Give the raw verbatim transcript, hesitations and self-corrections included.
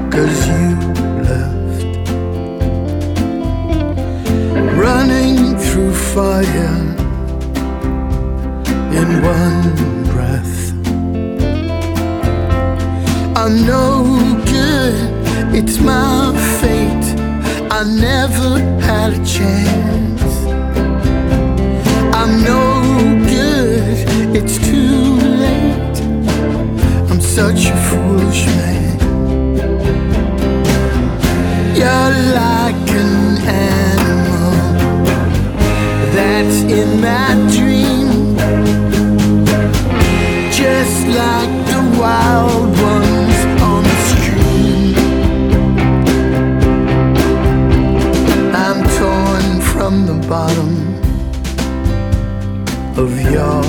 'cause you left. Running through fire in one breath. I'm no good, it's my fate. I never had a chance. I'm no good, it's too late. I'm such a foolish man. You're like an animal that's in my dream, just like the wild ones on the stream. I'm torn from the bottom of your